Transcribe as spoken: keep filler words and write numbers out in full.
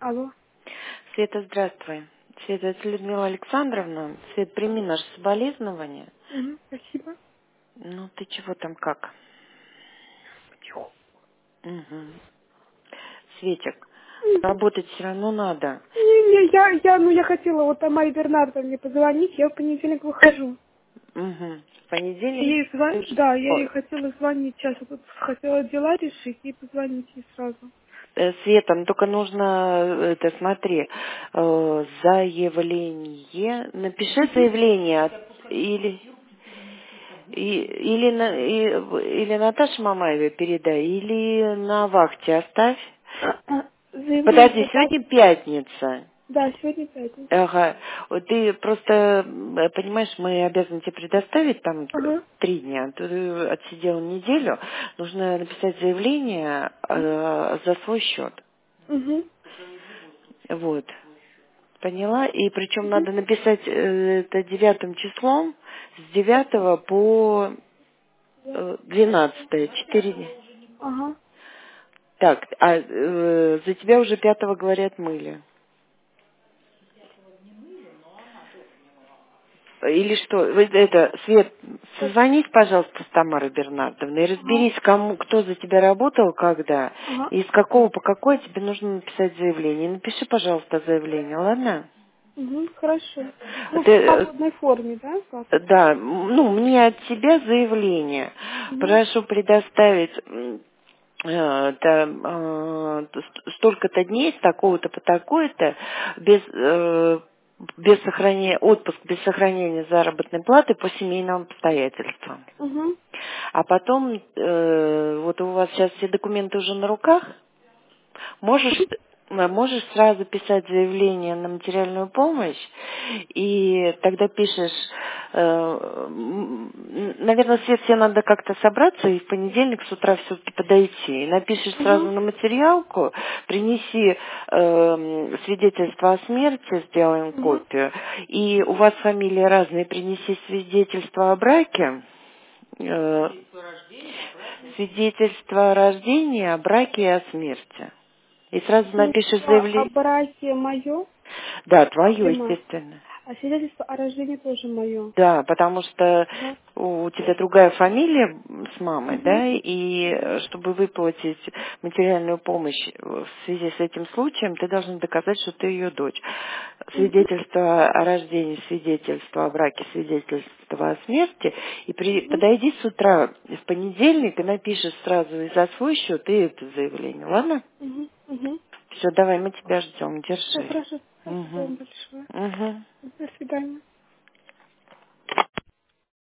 Алло. Света, здравствуй. Света, это Людмила Александровна. Свет, прими наше соболезнование. Мгм, спасибо. Ну, ты чего там как? Почему? Угу. Светик, работать все равно надо. Не, не, я, я, ну, я хотела вот Тамаре Бернардовне мне позвонить, я в понедельник выхожу. Угу. В Я понедельник ей звон... ты уже... Да, я ей О, хотела звонить сейчас, я тут хотела дела решить и позвонить ей сразу. э, Света, ну только нужно, э, это смотри, э, заявление, напиши Мгм. заявление от- или... И, или, на, и- или Наташе Мамаевой передай, или на вахте оставь. Подожди, Заявление, да? сегодня пятница. Да, сегодня пятница. Ага. Вот ты просто, э, понимаешь, мы обязаны тебе предоставить там Ага. три дня. Ты отсидела неделю. Нужно написать заявление э, за свой счет. Угу. Вот. Поняла? И причем Угу. надо написать э, это девятым числом с девятого по э, двенадцатое. Четыре дня. Ага. Так, а э, за тебя уже пятого, говорят, мыли. Или что? Вы это, Свет, Так. созвонись, пожалуйста, с Тамарой Бернардовной и Ага. разберись, кому, кто за тебя работал, когда, Ага. и с какого по какой тебе нужно написать заявление. Напиши, пожалуйста, заявление, ладно? Угу. Хорошо. Ну, Ты, в э, свободной форме, да, как? да, м, ну, мне от тебя заявление. Угу. Прошу предоставить м, э, это, э, ст- столько-то дней, с такого-то по такой-то, без, э, без сохранения, отпуск без сохранения заработной платы по семейным обстоятельствам. Угу. А потом, э, вот у вас сейчас все документы уже на руках, можешь, э, можешь сразу писать заявление на материальную помощь, и тогда пишешь, э, м, наверное, Свет, тебе надо как-то собраться и в понедельник с утра все-таки подойти. И напишешь сразу Угу. на материалку, принеси э, свидетельство о смерти, сделаем Угу. копию, и у вас фамилии разные, принеси свидетельство о браке, э, свидетельство о рождении, о браке и о смерти. И сразу напишешь Свидетельство о заявление. браке мое Да, или твое, мать? естественно. А свидетельство о рождении тоже мое. Да, потому что Ага. у тебя другая фамилия с мамой, Угу. да, и э, чтобы выплатить материальную помощь в связи с этим случаем, ты должна доказать, что ты ее дочь. Угу. Свидетельство о рождении, свидетельство о браке, свидетельство о смерти. И при, Угу. подойди с утра в понедельник и напишешь сразу и за свой счет, и это заявление, ладно? Угу. Угу. Все, давай, мы тебя ждем, Все держи. хорошо. Спасибо Угу. вам большое. Угу. До свидания.